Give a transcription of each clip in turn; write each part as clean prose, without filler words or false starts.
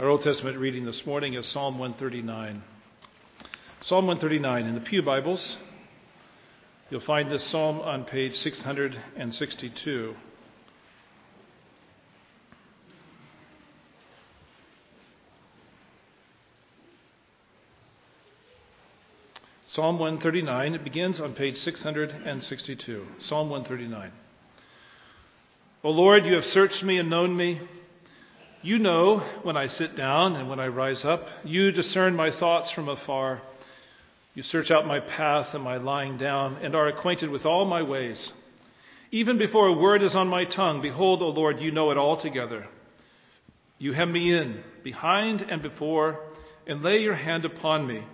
Our Old Testament reading this morning is Psalm 139. Psalm 139 in the Pew Bibles. You'll find this psalm on page 662. Psalm 139, it begins on page 662. Psalm 139. O Lord, you have searched me and known me. You know when I sit down and when I rise up. You discern my thoughts from afar. You search out my path and my lying down and are acquainted with all my ways. Even before a word is on my tongue, behold, O Lord, you know it altogether. You hem me in, behind and before, and lay your hand upon me.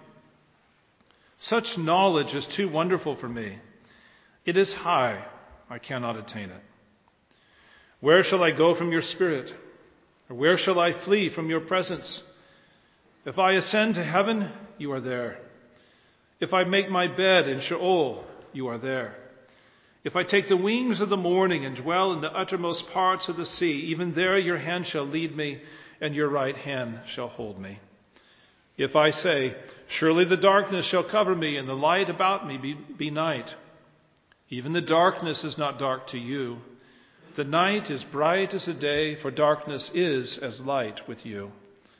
Such knowledge is too wonderful for me. It is high, I cannot attain it. Where shall I go from your spirit? Or where shall I flee from your presence? If I ascend to heaven, you are there. If I make my bed in Sheol, you are there. If I take the wings of the morning and dwell in the uttermost parts of the sea, even there your hand shall lead me, and your right hand shall hold me. If I say, surely the darkness shall cover me, and the light about me be night. Even the darkness is not dark to you. The night is bright as the day, for darkness is as light with you.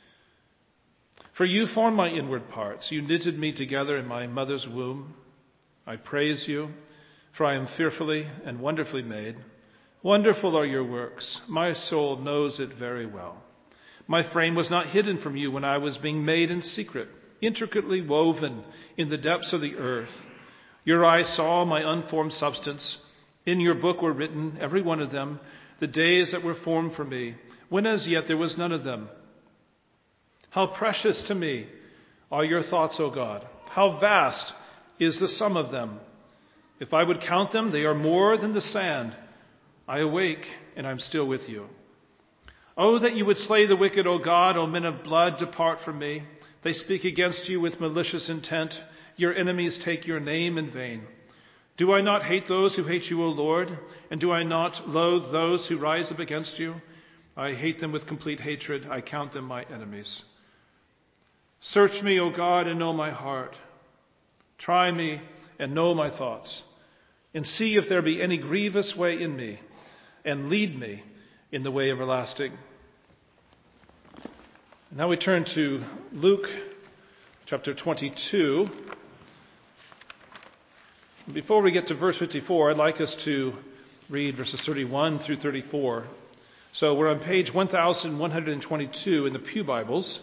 For you formed my inward parts. You knitted me together in my mother's womb. I praise you, for I am fearfully and wonderfully made. Wonderful are your works. My soul knows it very well. My frame was not hidden from you when I was being made in secret, intricately woven in the depths of the earth. Your eyes saw my unformed substance. In your book were written, every one of them, the days that were formed for me, when as yet there was none of them. How precious to me are your thoughts, O God. How vast is the sum of them. If I would count them, they are more than the sand. I awake, and I'm still with you. Oh, that you would slay the wicked, O God, O men of blood, depart from me. They speak against you with malicious intent. Your enemies take your name in vain. Do I not hate those who hate you, O Lord? And do I not loathe those who rise up against you? I hate them with complete hatred. I count them my enemies. Search me, O God, and know my heart. Try me and know my thoughts. And see if there be any grievous way in me, and lead me in the way everlasting. Now we turn to Luke chapter 22. Before we get to verse 54, I'd like us to read verses 31 through 34. So we're on page 1122 in the Pew Bibles.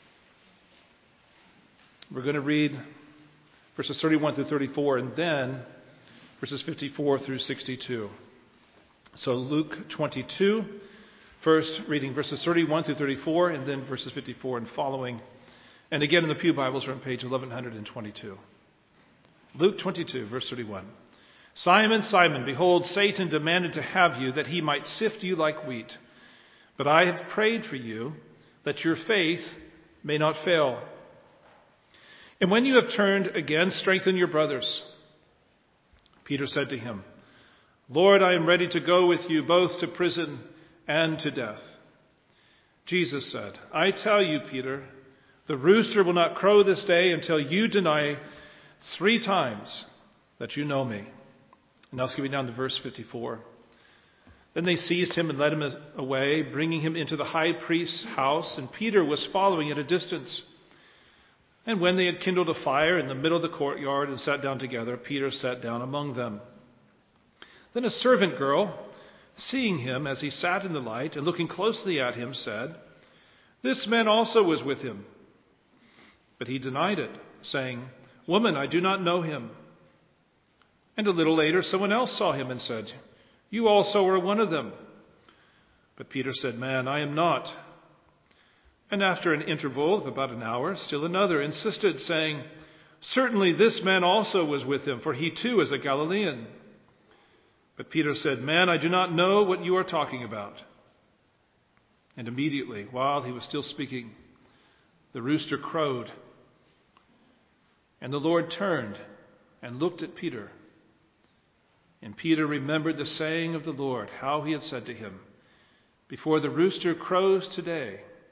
We're going to read verses 31 through 34 and then verses 54 through 62. So Luke 22, first reading verses 31 through 34 and then verses 54 and following. And again in the Pew Bibles we're on page 1122. Luke 22, verse 31. Simon, Simon, behold, Satan demanded to have you that he might sift you like wheat. But I have prayed for you that your faith may not fail. And when you have turned again, strengthen your brothers. Peter said to him, Lord, I am ready to go with you both to prison and to death. Jesus said, I tell you, Peter, the rooster will not crow this day until you deny 3 times that you know me. And now skipping down to verse 54. Then they seized him and led him away, bringing him into the high priest's house, and Peter was following at a distance. And when they had kindled a fire in the middle of the courtyard and sat down together, Peter sat down among them. Then a servant girl, seeing him as he sat in the light and looking closely at him, said, This man also was with him. But he denied it, saying, Woman, I do not know him. And a little later, someone else saw him and said, You also are one of them. But Peter said, Man, I am not. And after an interval of about an hour, still another insisted, saying, Certainly this man also was with him, for he too is a Galilean. But Peter said, Man, I do not know what you are talking about. And immediately, while he was still speaking, the rooster crowed. And the Lord turned and looked at Peter. And Peter remembered the saying of the Lord, how he had said to him, Before the rooster crows today,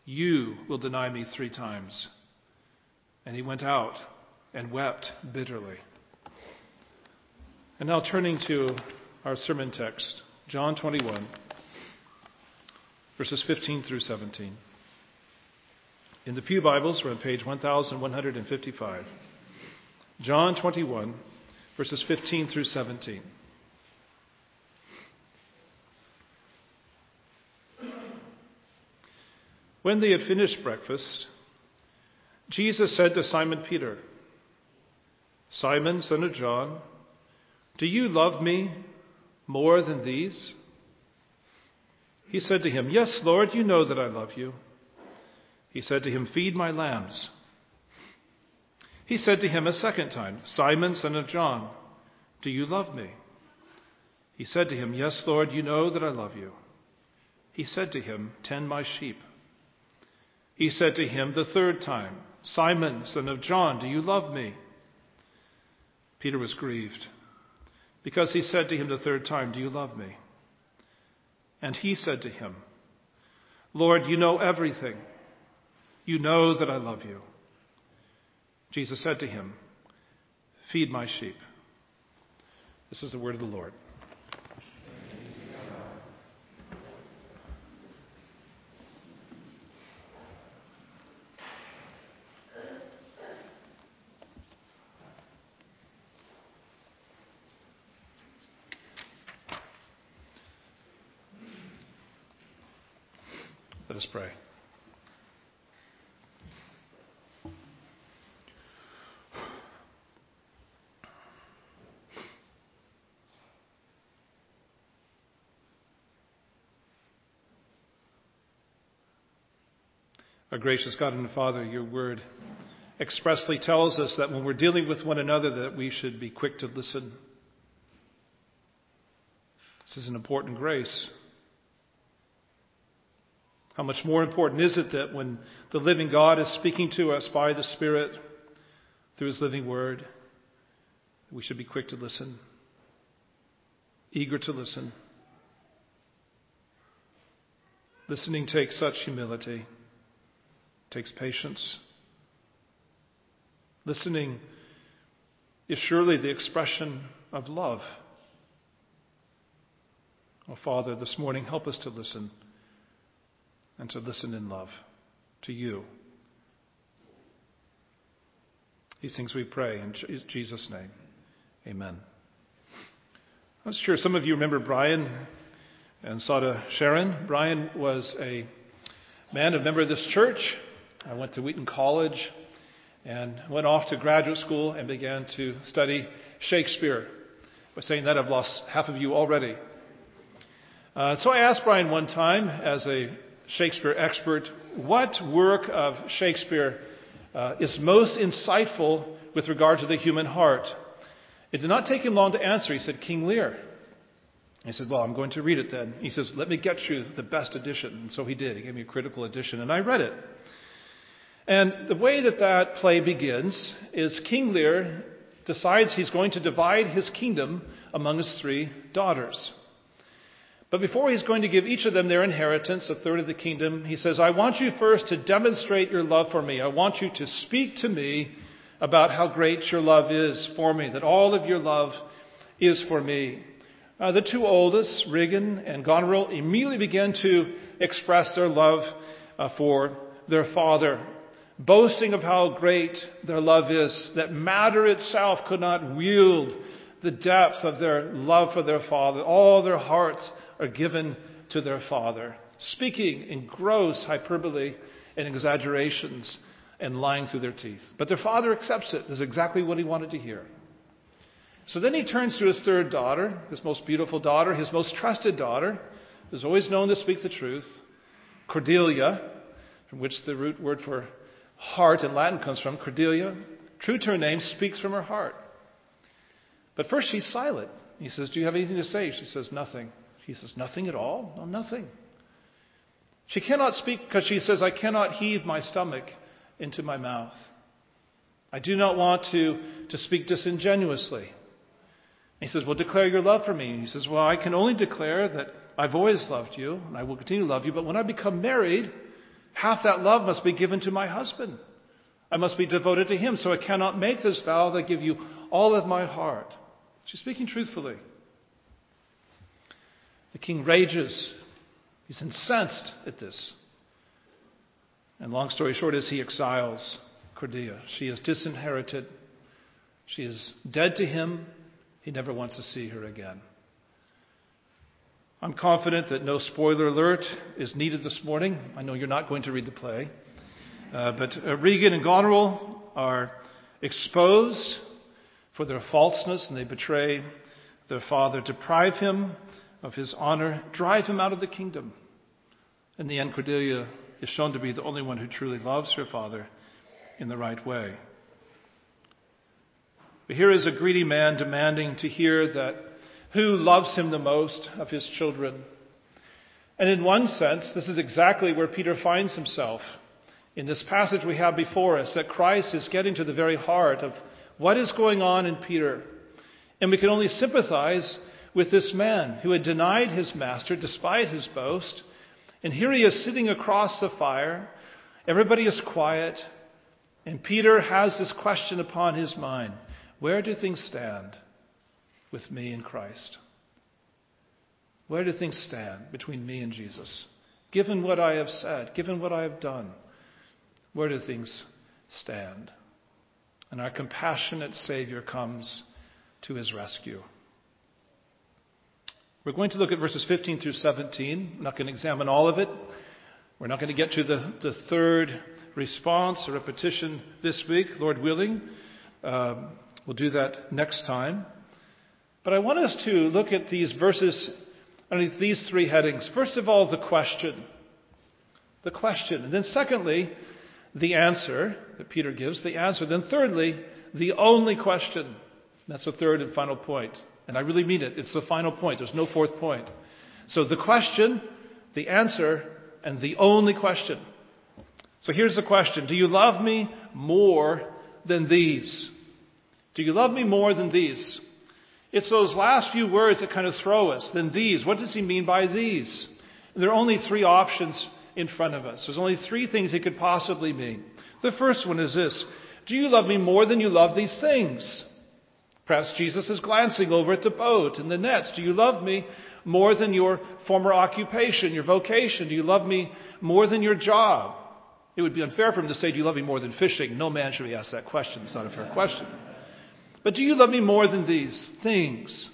you will deny me 3 times. And he went out and wept bitterly. And now turning to our sermon text, John 21, verses 15 through 17. In the Pew Bibles, we're on page 1155. John 21, verses 15 through 17. When they had finished breakfast, Jesus said to Simon Peter, "Simon, son of John, do you love me more than these?" He said to him, "Yes, Lord, you know that I love you." He said to him, "Feed my lambs." He said to him a second time, "Simon, son of John, do you love me?" He said to him, "Yes, Lord, you know that I love you." He said to him, "Tend my sheep." He said to him the third time, "Simon, son of John, do you love me?" Peter was grieved, because he said to him the third time, "Do you love me?" And he said to him, "Lord, you know everything. You know that I love you." Jesus said to him, "Feed my sheep." This is the word of the Lord. Let us pray. Our gracious God and Father, your word expressly tells us that when we're dealing with one another, that we should be quick to listen. This is an important grace. How much more important is it that when the living God is speaking to us by the Spirit through his living word, we should be quick to listen, eager to listen. Listening takes such humility, takes patience. Listening is surely the expression of love. Oh, Father, this morning help us to listen, and to listen in love to you. These things we pray in Jesus' name. Amen. I'm sure some of you remember Brian and Sada Sharon. Brian was a member of this church. I went to Wheaton College and went off to graduate school and began to study Shakespeare. By saying that, I've lost half of you already. So I asked Brian one time, as a Shakespeare expert, what work of Shakespeare is most insightful with regard to the human heart? It did not take him long to answer. He said, King Lear. I said, well, I'm going to read it then. He says, let me get you the best edition. And so he did. He gave me a critical edition, and I read it. And the way that play begins is King Lear decides he's going to divide his kingdom among his 3 daughters. But before he's going to give each of them their inheritance, a third of the kingdom, he says, I want you first to demonstrate your love for me. I want you to speak to me about how great your love is for me, that all of your love is for me. The 2 oldest, Regan and Goneril, immediately began to express their love for their father, boasting of how great their love is, that matter itself could not wield the depth of their love for their father. All their hearts are given to their father, speaking in gross hyperbole and exaggerations and lying through their teeth. But their father accepts it. This is exactly what he wanted to hear. So then he turns to his 3rd daughter, his most beautiful daughter, his most trusted daughter, who's always known to speak the truth, Cordelia, from which the root word for heart in Latin comes from. Cordelia, true to her name, speaks from her heart. But first she's silent. He says, do you have anything to say? She says, nothing. He says, nothing at all? No, nothing. She cannot speak because she says, I cannot heave my stomach into my mouth. I do not want to speak disingenuously. And he says, well, declare your love for me. And he says, well, I can only declare that I've always loved you and I will continue to love you. But when I become married, Half that love must be given to my husband. I must be devoted to him, so I cannot make this vow that I give you all of my heart. She's speaking truthfully. The king rages. He's incensed at this. And long story short is he exiles Cordelia. She is disinherited. She is dead to him. He never wants to see her again. I'm confident that no spoiler alert is needed this morning. I know you're not going to read the play. But Regan and Goneril are exposed for their falseness, and they betray their father, deprive him of his honor, drive him out of the kingdom. In the end, Cordelia is shown to be the only one who truly loves her father in the right way. But here is a greedy man demanding to hear that who loves him the most of his children. And in one sense, this is exactly where Peter finds himself. In this passage we have before us, that Christ is getting to the very heart of what is going on in Peter. And we can only sympathize with this man who had denied his master despite his boast. And here he is sitting across the fire. Everybody is quiet. And Peter has this question upon his mind. Where do things stand with me and Christ? Where do things stand between me and Jesus? Given what I have said, given what I have done, where do things stand? And our compassionate Savior comes to his rescue. We're going to look at verses 15 through 17. I'm not going to examine all of it. We're not going to get to the third response or repetition this week, Lord willing. We'll do that next time. But I want us to look at these verses underneath these three headings. First of all, the question. The question. And then secondly, the answer that Peter gives, the answer. Then thirdly, the only question. That's the third and final point. And I really mean it. It's the final point. There's no fourth point. So the question, the answer, and the only question. So here's the question. Do you love me more than these? Do you love me more than these? It's those last few words that kind of throw us. Than these. What does he mean by these? And there are only three options in front of us. There's only three things it could possibly mean. The first one is this. Do you love me more than you love these things? Perhaps Jesus is glancing over at the boat and the nets. Do you love me more than your former occupation, your vocation? Do you love me more than your job? It would be unfair for him to say, do you love me more than fishing? No man should be asked that question. It's not a fair question. But do you love me more than these things?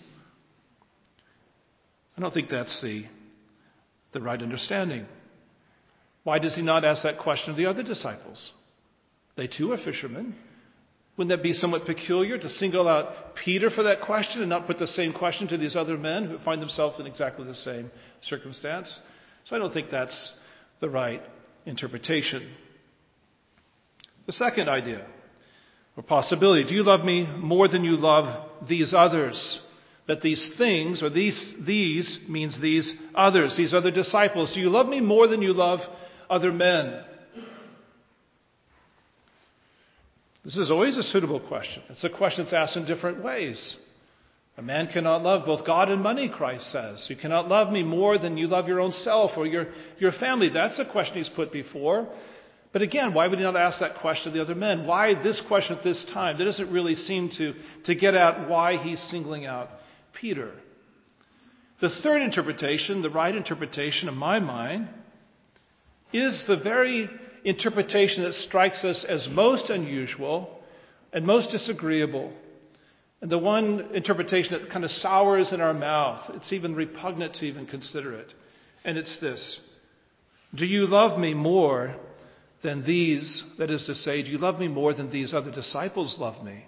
I don't think that's the right understanding. Why does he not ask that question of the other disciples? They too are fishermen. Wouldn't that be somewhat peculiar to single out Peter for that question and not put the same question to these other men who find themselves in exactly the same circumstance? So I don't think that's the right interpretation. The second idea or possibility, do you love me more than you love these others? That these things, or these means these others, these other disciples. Do you love me more than you love other men? This is always a suitable question. It's a question that's asked in different ways. A man cannot love both God and money, Christ says. You cannot love me more than you love your own self or your family. That's a question he's put before. But again, why would he not ask that question of the other men? Why this question at this time? That doesn't really seem to get at why he's singling out Peter. The third interpretation, the right interpretation in my mind, is the very interpretation that strikes us as most unusual and most disagreeable. And the one interpretation that kind of sours in our mouth. It's even repugnant to even consider it. And it's this. Do you love me more than these? That is to say, do you love me more than these other disciples love me?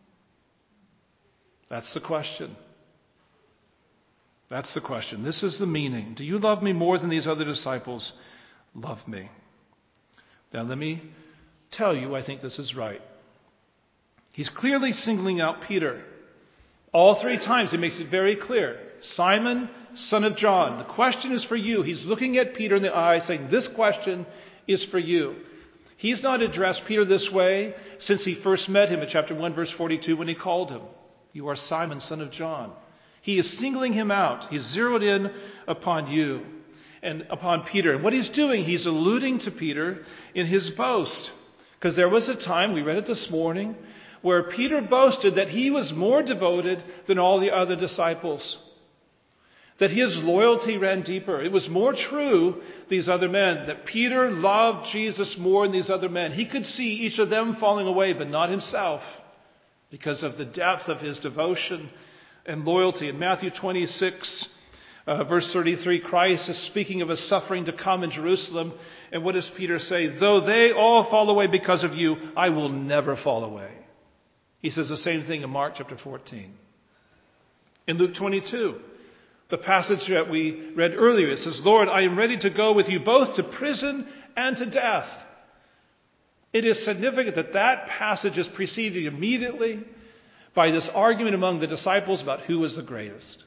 That's the question. That's the question. This is the meaning. Do you love me more than these other disciples love me? Now let me tell you, I think this is right. He's clearly singling out Peter. All three times he makes it very clear. Simon, son of John, the question is for you. He's looking at Peter in the eye saying, this question is for you. He's not addressed Peter this way since he first met him in chapter 1, verse 42 when he called him. You are Simon, son of John. He is singling him out. He's zeroed in upon you. and upon Peter. And what he's doing, he's alluding to Peter in his boast. Because there was a time, we read it this morning, where Peter boasted that he was more devoted than all the other disciples. That his loyalty ran deeper. It was more true, these other men, that Peter loved Jesus more than these other men. He could see each of them falling away, but not himself, because of the depth of his devotion and loyalty. In Matthew 26, verse 33, Christ is speaking of a suffering to come in Jerusalem. And what does Peter say? Though they all fall away because of you, I will never fall away. He says the same thing in Mark chapter 14. In Luke 22, the passage that we read earlier, it says, Lord, I am ready to go with you both to prison and to death. It is significant that that passage is preceded immediately by this argument among the disciples about who was the greatest.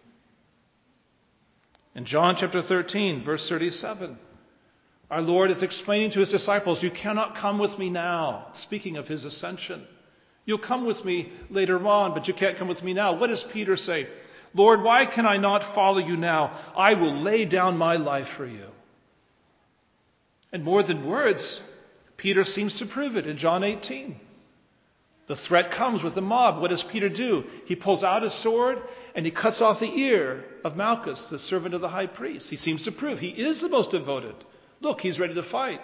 In John chapter 13, verse 37, our Lord is explaining to his disciples, you cannot come with me now, speaking of his ascension. You'll come with me later on, but you can't come with me now. What does Peter say? Lord, why can I not follow you now? I will lay down my life for you. And more than words, Peter seems to prove it in John 18. The threat comes with the mob. What does Peter do? He pulls out his sword and he cuts off the ear of Malchus, the servant of the high priest. He seems to prove he is the most devoted. Look, he's ready to fight.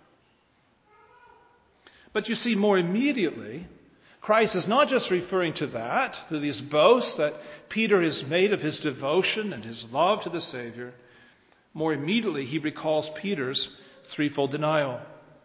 But you see, more immediately, Christ is not just referring to that, to these boasts that Peter has made of his devotion and his love to the Savior. More immediately, he recalls Peter's threefold denial,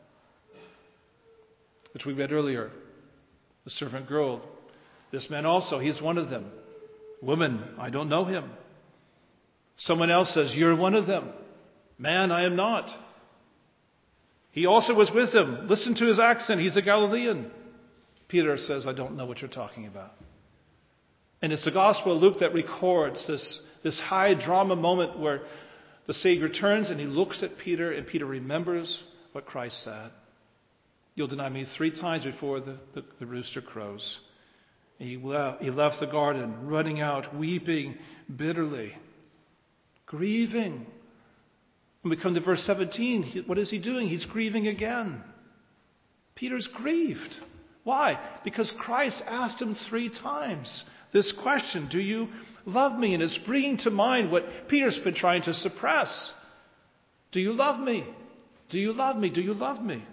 which we read earlier. The servant girl, this man also, he's one of them. Woman, I don't know him. Someone else says, you're one of them. Man, I am not. He also was with them. Listen to his accent. He's a Galilean. Peter says, I don't know what you're talking about. And it's the Gospel of Luke that records this high drama moment where the Savior turns and he looks at Peter, and Peter remembers what Christ said. You'll deny me 3 times before the rooster crows. And he left the garden, running out, weeping bitterly, grieving. When we come to verse 17, what is he doing? He's grieving again. Peter's grieved. Why? Because Christ asked him 3 times this question, do you love me? And it's bringing to mind what Peter's been trying to suppress. Do you love me? Do you love me? Do you love me?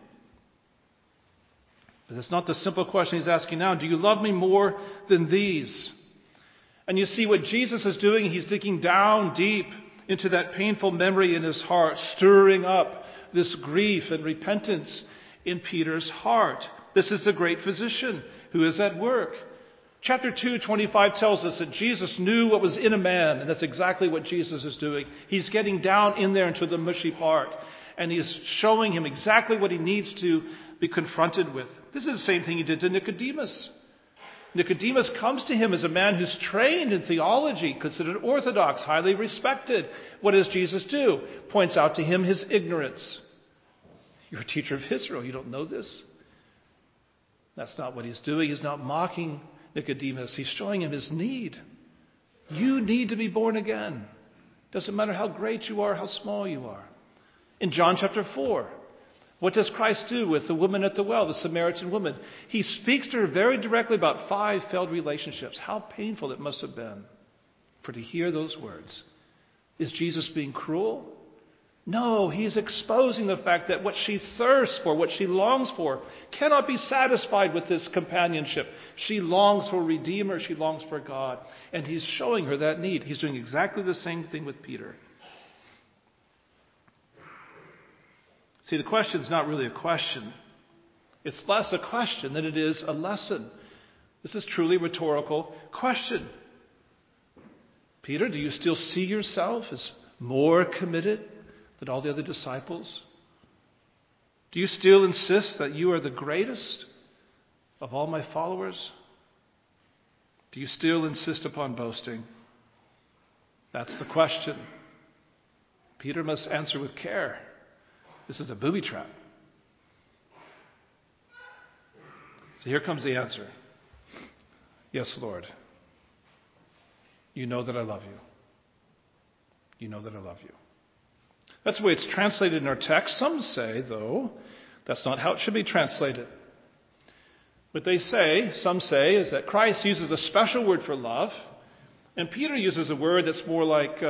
But that's not the simple question he's asking now. Do you love me more than these? And you see what Jesus is doing. He's digging down deep into that painful memory in his heart, stirring up this grief and repentance in Peter's heart. This is the great physician who is at work. Chapter 2:25 tells us that Jesus knew what was in a man, and that's exactly what Jesus is doing. He's getting down in there into the mushy part, and he's showing him exactly what he needs to be confronted with. This is the same thing he did to Nicodemus. Nicodemus comes to him as a man who's trained in theology, considered orthodox, highly respected. What does Jesus do? Points out to him his ignorance. You're a teacher of Israel. You don't know this? That's not what he's doing. He's not mocking Nicodemus. He's showing him his need. You need to be born again. Doesn't matter how great you are, how small you are. In John chapter 4, what does Christ do with the woman at the well, the Samaritan woman? He speaks to her very directly about 5 failed relationships. How painful it must have been for to hear those words. Is Jesus being cruel? No, he's exposing the fact that what she thirsts for, what she longs for, cannot be satisfied with this companionship. She longs for a Redeemer. She longs for God. And he's showing her that need. He's doing exactly the same thing with Peter. See, the question's not really a question. It's less a question than it is a lesson. This is truly a rhetorical question. Peter, do you still see yourself as more committed than all the other disciples? Do you still insist that you are the greatest of all my followers? Do you still insist upon boasting? That's the question. Peter must answer with care. This is a booby trap. So here comes the answer. Yes, Lord. You know that I love you. You know that I love you. That's the way it's translated in our text. Some say, though, that's not how it should be translated. What some say, is that Christ uses a special word for love, and Peter uses a word that's more like.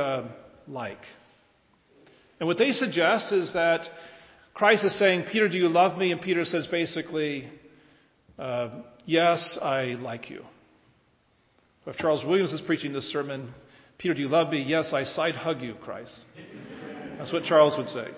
And what they suggest is that Christ is saying, Peter, do you love me? And Peter says basically, yes, I like you. If Charles Williams is preaching this sermon, Peter, do you love me? Yes, I side hug you, Christ. That's what Charles would say.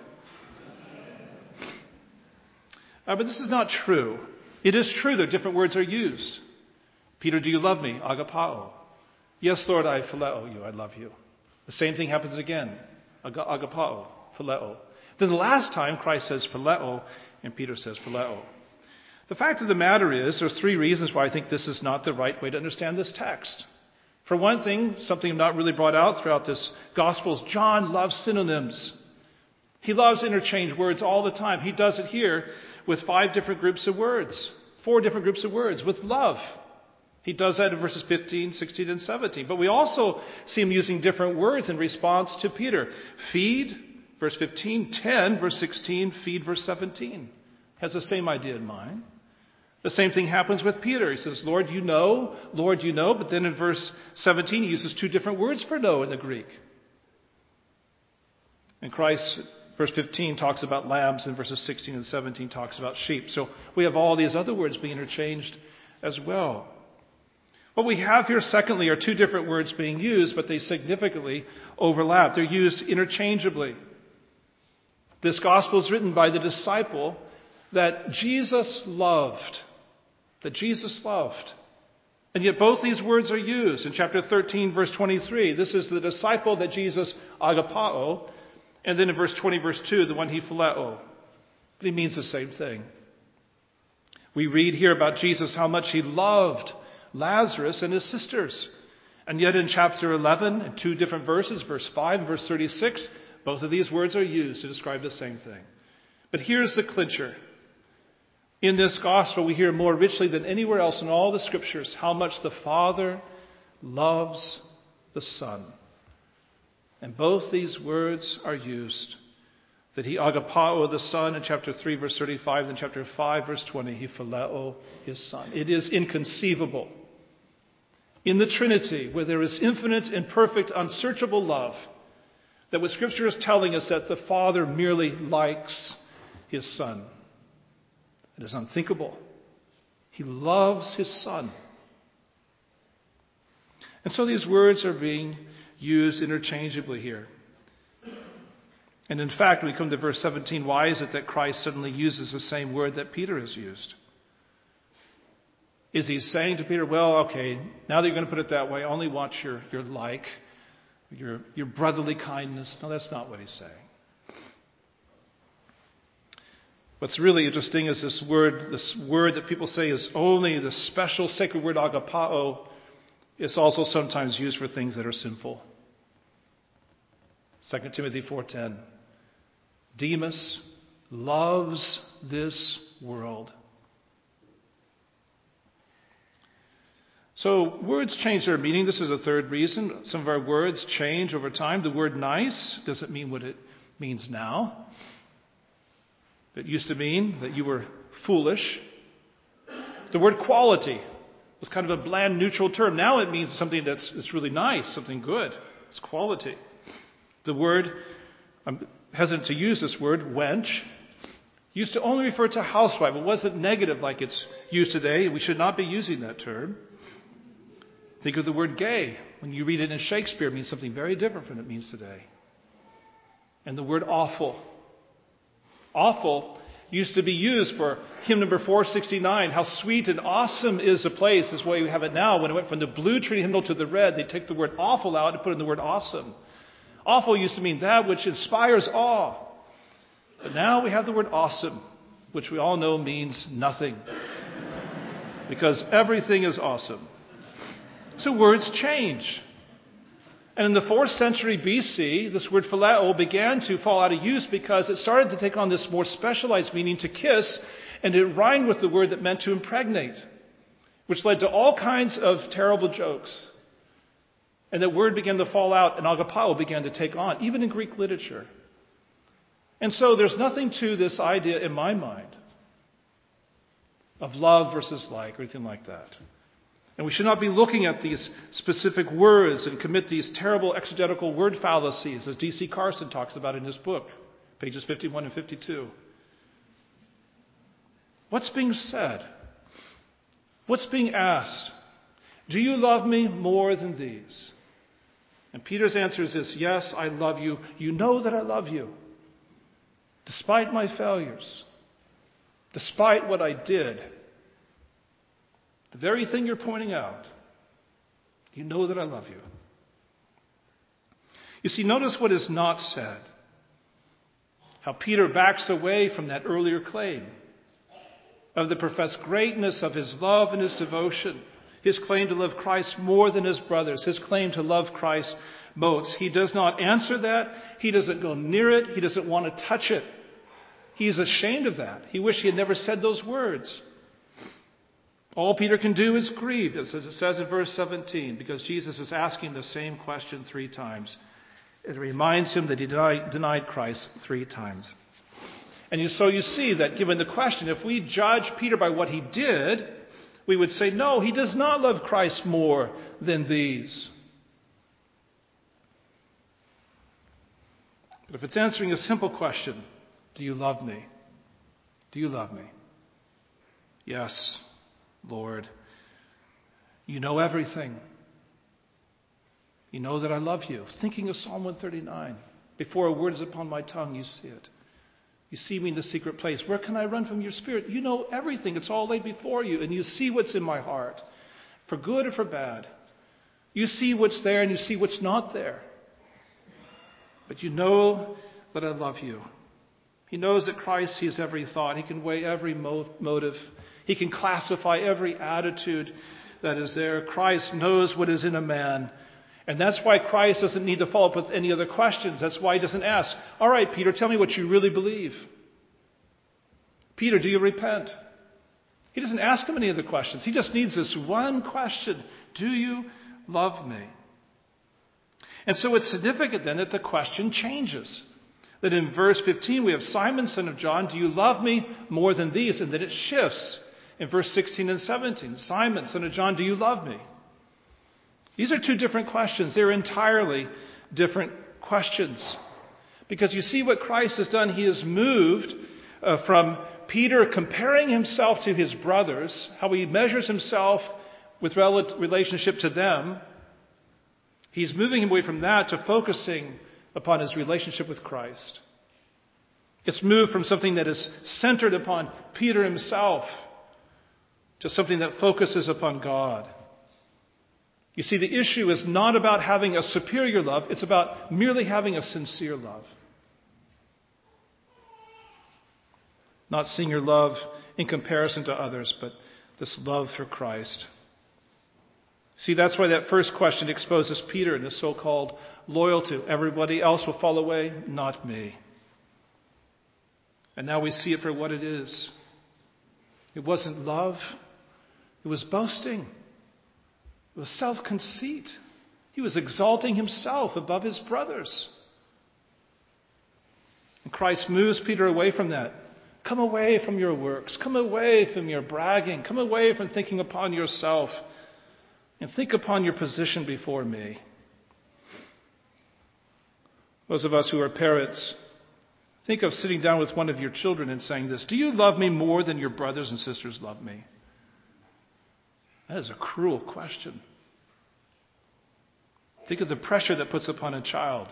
But this is not true. It is true that different words are used. Peter, do you love me? Agapao. Yes, Lord, I phileo you. I love you. The same thing happens again. Agapao, phileo. Then the last time Christ says phileo and Peter says phileo. The fact of the matter is there's three reasons why I think this is not the right way to understand this text. For one thing, something not really brought out throughout this gospel is John loves synonyms. He loves interchange words all the time. He does it here with 4 different groups of words with love. He does that in verses 15, 16, and 17. But we also see him using different words in response to Peter. Feed, verse 15, 10, verse 16, feed, verse 17. Has the same idea in mind. The same thing happens with Peter. He says, Lord, you know. But then in verse 17, he uses 2 different words for know in the Greek. And Christ, verse 15, talks about lambs, and verses 16 and 17 talks about sheep. So we have all these other words being interchanged as well. What we have here, secondly, are 2 different words being used, but they significantly overlap. They're used interchangeably. This gospel is written by the disciple that Jesus loved. And yet both these words are used. In chapter 13, verse 23, this is the disciple that Jesus agapao, and then in verse 20, verse 2, the one he phileo. But he means the same thing. We read here about Jesus how much he loved Lazarus and his sisters. And yet in chapter 11, in 2 different verses, verse 5 and verse 36, both of these words are used to describe the same thing. But here's the clincher. In this gospel, we hear more richly than anywhere else in all the scriptures how much the Father loves the Son. And both these words are used. That he agapao the Son in chapter 3, verse 35, then chapter 5, verse 20, he phileo his Son. It is inconceivable. In the Trinity, where there is infinite and perfect, unsearchable love, that what Scripture is telling us that the Father merely likes his Son. It is unthinkable. He loves his Son. And so these words are being used interchangeably here. And in fact, when we come to verse 17, why is it that Christ suddenly uses the same word that Peter has used? Is he saying to Peter, well, okay, now that you're going to put it that way, I only want your brotherly kindness? No, that's not what he's saying. What's really interesting is this word that people say is only the special sacred word agapao, is also sometimes used for things that are sinful. 2 Timothy 4:10. Demas loves this world. So words change their meaning. This is a third reason. Some of our words change over time. The word nice doesn't mean what it means now. It used to mean that you were foolish. The word quality was kind of a bland, neutral term. Now it means something that's really nice, something good. It's quality. The word, I'm hesitant to use this word, wench, used to only refer to a housewife. It wasn't negative like it's used today. We should not be using that term. Think of the word gay. When you read it in Shakespeare, it means something very different from what it means today. And the word awful. Awful used to be used for hymn number 469. How sweet and awesome is the place. This way we have it now. When it went from the blue tree hymnal to the red, they take the word awful out and put in the word awesome. Awful used to mean that which inspires awe. But now we have the word awesome, which we all know means nothing. Because everything is awesome. So words change. And in the 4th century BC, this word phileo began to fall out of use because it started to take on this more specialized meaning to kiss, and it rhymed with the word that meant to impregnate, which led to all kinds of terrible jokes. And that word began to fall out, and agapao began to take on, even in Greek literature. And so there's nothing to this idea in my mind of love versus like or anything like that. And we should not be looking at these specific words and commit these terrible exegetical word fallacies, as D.C. Carson talks about in his book, pages 51 and 52. What's being said? What's being asked? Do you love me more than these? And Peter's answer is this: yes, I love you. You know that I love you. Despite my failures, despite what I did, the very thing you're pointing out, you know that I love you. You see, notice what is not said. How Peter backs away from that earlier claim of the professed greatness of his love and his devotion, his claim to love Christ more than his brothers, his claim to love Christ most. He does not answer that. He doesn't go near it. He doesn't want to touch it. He is ashamed of that. He wished he had never said those words. All Peter can do is grieve, as it says in verse 17, because Jesus is asking the same question 3 times. It reminds him that he denied Christ 3 times. And so you see that given the question, if we judge Peter by what he did, we would say, no, he does not love Christ more than these. But if it's answering a simple question, do you love me? Do you love me? Yes, Lord. You know everything. You know that I love you. Thinking of Psalm 139. Before a word is upon my tongue, you see it. You see me in the secret place. Where can I run from your spirit? You know everything. It's all laid before you. And you see what's in my heart, for good or for bad. You see what's there and you see what's not there. But you know that I love you. He knows that Christ sees every thought. He can weigh every motive. He can classify every attitude that is there. Christ knows what is in a man. And that's why Christ doesn't need to follow up with any other questions. That's why he doesn't ask, all right, Peter, tell me what you really believe. Peter, do you repent? He doesn't ask him any other questions. He just needs this one question. Do you love me? And so it's significant then that the question changes. That in verse 15 we have Simon, son of John, do you love me more than these? And then it shifts in verse 16 and 17. Simon, son of John, do you love me? These are 2 different questions. They're entirely different questions. Because you see what Christ has done. He has moved from Peter comparing himself to his brothers, how he measures himself with relationship to them. He's moving him away from that to focusing upon his relationship with Christ. It's moved from something that is centered upon Peter himself to something that focuses upon God. You see, the issue is not about having a superior love. It's about merely having a sincere love. Not seeing your love in comparison to others, but this love for Christ. See, that's why that first question exposes Peter and his so-called loyalty. Everybody else will fall away, not me. And now we see it for what it is. It wasn't love. It was boasting. It was self-conceit. He was exalting himself above his brothers. And Christ moves Peter away from that. Come away from your works. Come away from your bragging. Come away from thinking upon yourself. And think upon your position before me. Those of us who are parents, think of sitting down with one of your children and saying this: do you love me more than your brothers and sisters love me? That is a cruel question. Think of the pressure that puts upon a child.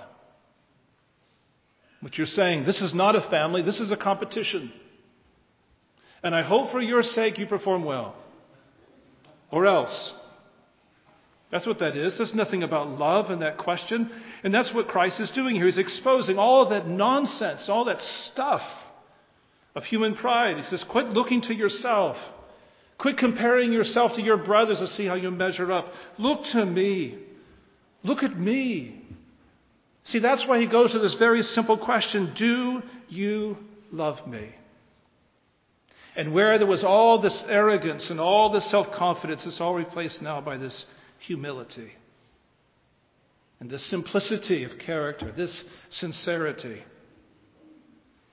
What you're saying, this is not a family, this is a competition. And I hope for your sake you perform well. Or else. That's what that is. There's nothing about love in that question. And that's what Christ is doing here. He's exposing all of that nonsense, all that stuff of human pride. He says, quit looking to yourself. Quit comparing yourself to your brothers to see how you measure up. Look to me. Look at me. See, that's why he goes to this very simple question: do you love me? And where there was all this arrogance and all this self-confidence, it's all replaced now by this humility and this simplicity of character, this sincerity.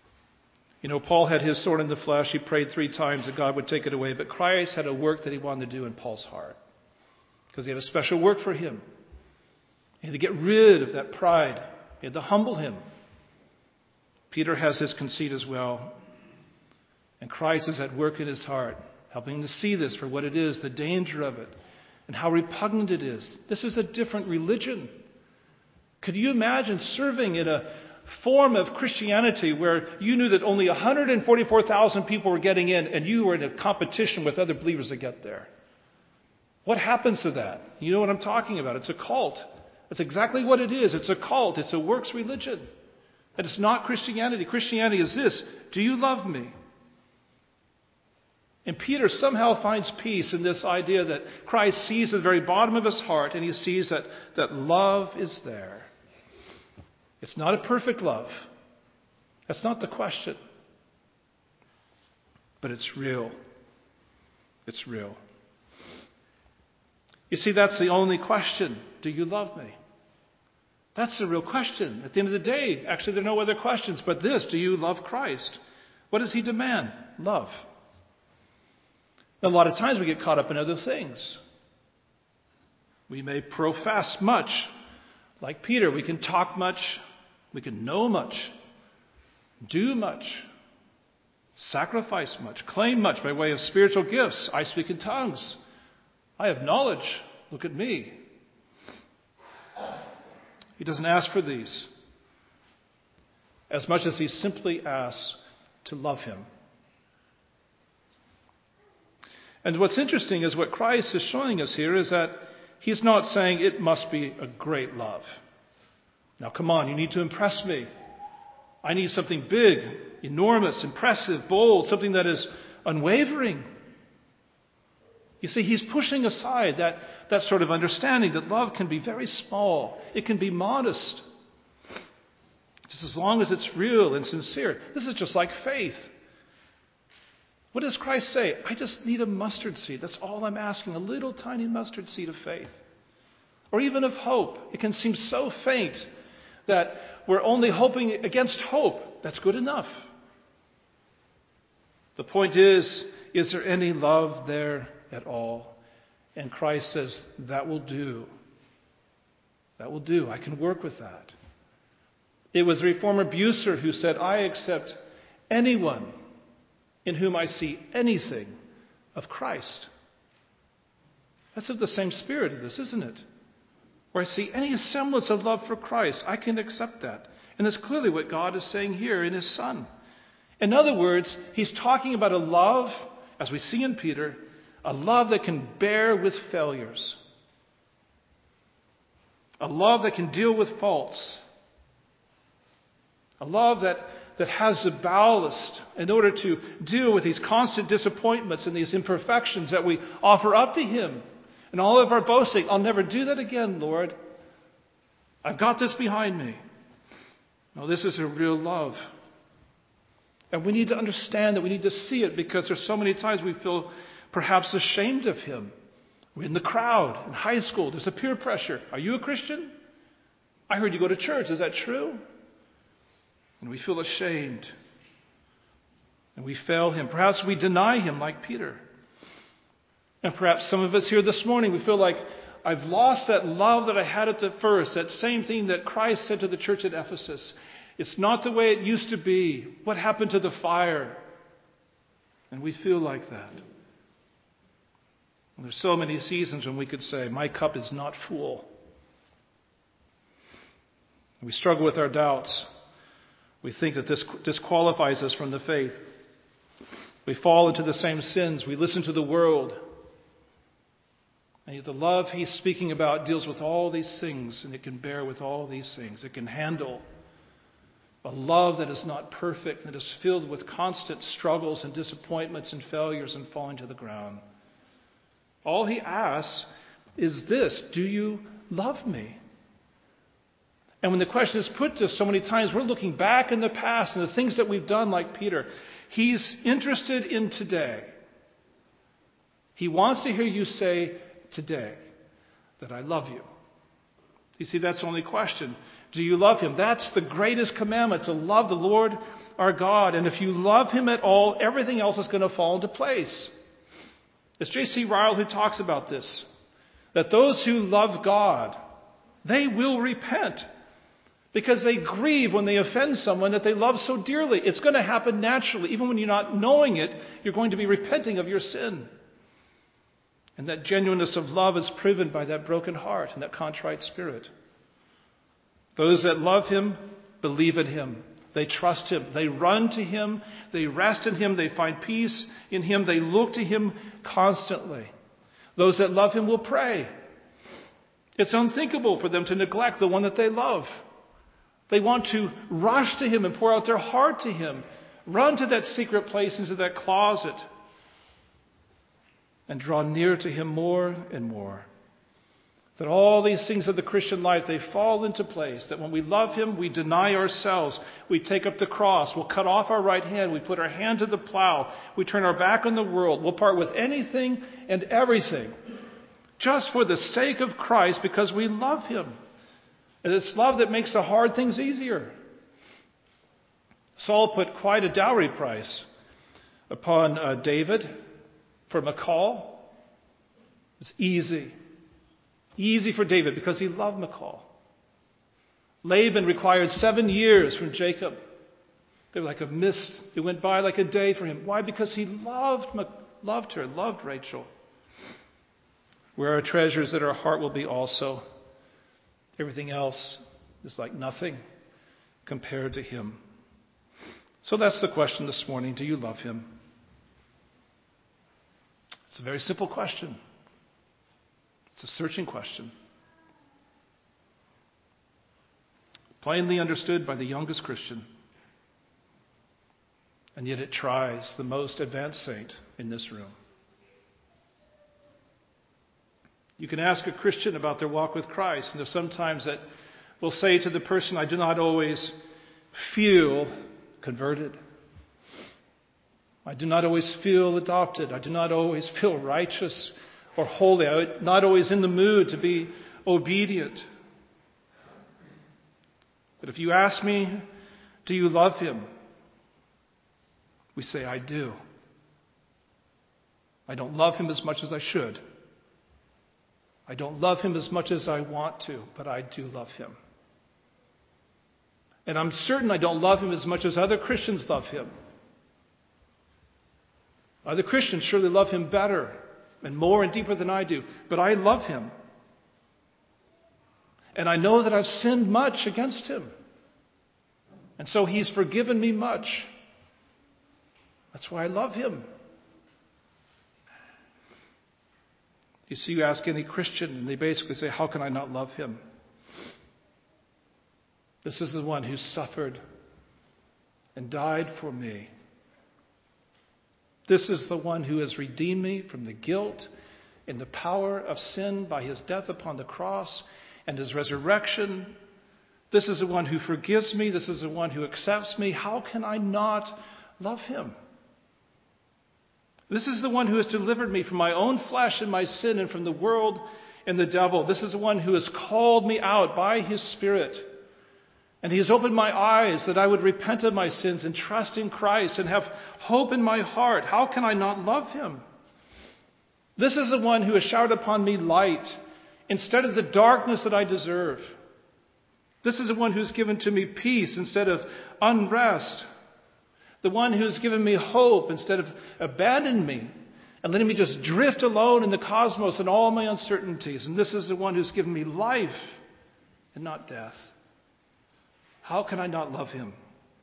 Paul had his sword in the flesh. He prayed 3 times that God would take it away. But Christ had a work that he wanted to do in Paul's heart because he had a special work for him. He had to get rid of that pride. He had to humble him. Peter has his conceit as well. And Christ is at work in his heart, helping him to see this for what it is, the danger of it, and how repugnant it is. This is a different religion. Could you imagine serving in a form of Christianity where you knew that only 144,000 people were getting in and you were in a competition with other believers to get there? What happens to that? You know what I'm talking about. It's a cult. That's exactly what it is. It's a cult. It's a works religion. And it's not Christianity. Christianity is this: do you love me? And Peter somehow finds peace in this idea that Christ sees at the very bottom of his heart, and he sees that love is there. It's not a perfect love. That's not the question. But it's real. It's real. You see, that's the only question. Do you love me? That's the real question. At the end of the day, actually, there are no other questions but this: do you love Christ? What does he demand? Love. A lot of times we get caught up in other things. We may profess much. Like Peter, we can talk much, we can know much, do much, sacrifice much, claim much by way of spiritual gifts. I speak in tongues. I have knowledge. Look at me. He doesn't ask for these as much as he simply asks to love him. And what's interesting is what Christ is showing us here is that he's not saying it must be a great love. Now, come on, you need to impress me. I need something big, enormous, impressive, bold, something that is unwavering. You see, he's pushing aside that sort of understanding that love can be very small. It can be modest. Just as long as it's real and sincere. This is just like faith. What does Christ say? I just need a mustard seed. That's all I'm asking. A little tiny mustard seed of faith. Or even of hope. It can seem so faint that we're only hoping against hope. That's good enough. The point is there any love there at all? And Christ says, that will do. That will do. I can work with that. It was Reformer Bucer who said, I accept anyone in whom I see anything of Christ. That's of the same spirit of this, isn't it? Where I see any semblance of love for Christ, I can accept that. And that's clearly what God is saying here in his Son. In other words, he's talking about a love, as we see in Peter, a love that can bear with failures. A love that can deal with faults. A love that has the ballast in order to deal with these constant disappointments and these imperfections that we offer up to him. And all of our boasting, I'll never do that again, Lord. I've got this behind me. No, this is a real love. And we need to understand that. We need to see it, because there's so many times we feel perhaps ashamed of him. We're in the crowd, in high school. There's a peer pressure. Are you a Christian? I heard you go to church. Is that true? And we feel ashamed. And we fail him. Perhaps we deny him like Peter. And perhaps some of us here this morning, we feel like I've lost that love that I had at the first. That same thing that Christ said to the church at Ephesus. It's not the way it used to be. What happened to the fire? And we feel like that. And there's so many seasons when we could say, my cup is not full. We struggle with our doubts. We think that this disqualifies us from the faith. We fall into the same sins. We listen to the world. And yet the love he's speaking about deals with all these things, and it can bear with all these things. It can handle a love that is not perfect, that is filled with constant struggles and disappointments and failures and falling to the ground. All he asks is this: do you love me? And when the question is put to us so many times, we're looking back in the past and the things that we've done like Peter. He's interested in today. He wants to hear you say today that I love you. You see, that's the only question. Do you love him? That's the greatest commandment, to love the Lord our God. And if you love him at all, everything else is going to fall into place. It's J.C. Ryle who talks about this, that those who love God, they will repent because they grieve when they offend someone that they love so dearly. It's going to happen naturally. Even when you're not knowing it, you're going to be repenting of your sin. And that genuineness of love is proven by that broken heart and that contrite spirit. Those that love him believe in him. They trust him. They run to him. They rest in him. They find peace in him. They look to him constantly. Those that love him will pray. It's unthinkable for them to neglect the one that they love. They want to rush to him and pour out their heart to him. Run to that secret place, into that closet, and draw near to him more and more. That all these things of the Christian life, they fall into place. That when we love him, we deny ourselves. We take up the cross. We'll cut off our right hand. We put our hand to the plow. We turn our back on the world. We'll part with anything and everything just for the sake of Christ, because we love him. And it's love that makes the hard things easier. Saul put quite a dowry price upon David for Michal. It's easy. Easy for David because he loved Michal. Laban required 7 years from Jacob. They were like a mist. It went by like a day for him. Why? Because he loved her, loved Rachel. Where our treasures, that our heart will be also. Everything else is like nothing compared to him. So that's the question this morning. Do you love him? It's a very simple question. It's a searching question. Plainly understood by the youngest Christian. And yet it tries the most advanced saint in this room. You can ask a Christian about their walk with Christ, and there's sometimes that will say to the person, I do not always feel converted. I do not always feel adopted. I do not always feel righteous or holy. I'm not always in the mood to be obedient. But if you ask me, do you love him? We say, I do. I don't love him as much as I should. I don't love him as much as I want to, but I do love him. And I'm certain I don't love him as much as other Christians love him. Other Christians surely love him better and more and deeper than I do, but I love him. And I know that I've sinned much against him. And so he's forgiven me much. That's why I love him. You see, you ask any Christian, and they basically say, how can I not love him? This is the one who suffered and died for me. This is the one who has redeemed me from the guilt and the power of sin by his death upon the cross and his resurrection. This is the one who forgives me. This is the one who accepts me. How can I not love him? This is the one who has delivered me from my own flesh and my sin and from the world and the devil. This is the one who has called me out by his Spirit. And he has opened my eyes that I would repent of my sins and trust in Christ and have hope in my heart. How can I not love him? This is the one who has showered upon me light instead of the darkness that I deserve. This is the one who has given to me peace instead of unrest. The one who has given me hope instead of abandoning me and letting me just drift alone in the cosmos and all my uncertainties. And this is the one who's given me life and not death. How can I not love him?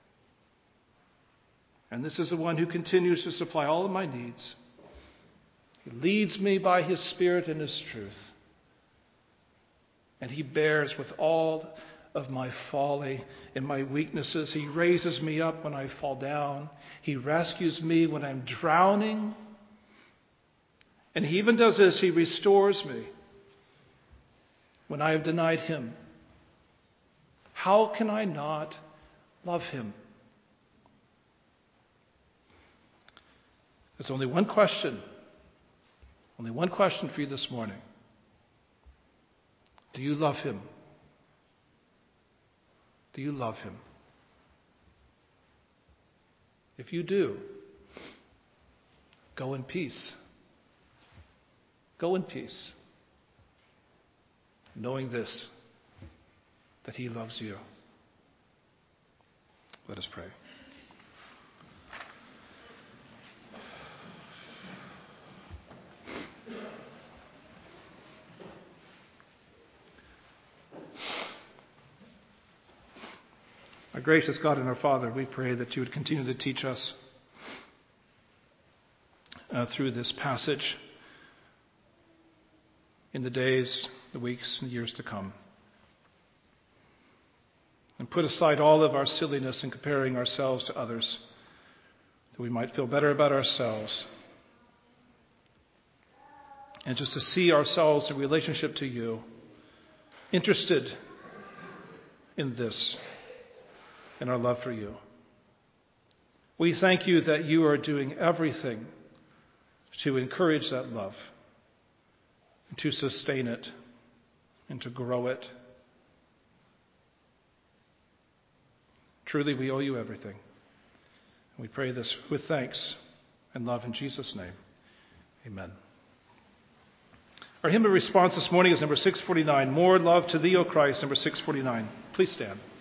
And this is the one who continues to supply all of my needs. He leads me by his Spirit and his truth. And he bears with all of my folly and my weaknesses. He raises me up when I fall down. He rescues me when I'm drowning. And he even does this. He restores me when I have denied him. How can I not love him? There's only one question. Only one question for you this morning. Do you love him? Do you love him? If you do, go in peace. Go in peace, knowing this, that he loves you. Let us pray. Our gracious God and our Father, we pray that you would continue to teach us through this passage in the days, the weeks, and years to come. And put aside all of our silliness in comparing ourselves to others, that we might feel better about ourselves. And just to see ourselves in relationship to you, interested in this, in our love for you. We thank you that you are doing everything to encourage that love, and to sustain it, and to grow it. Truly, we owe you everything. We pray this with thanks and love in Jesus' name. Amen. Our hymn of response this morning is number 649, More Love to Thee, O Christ, number 649. Please stand.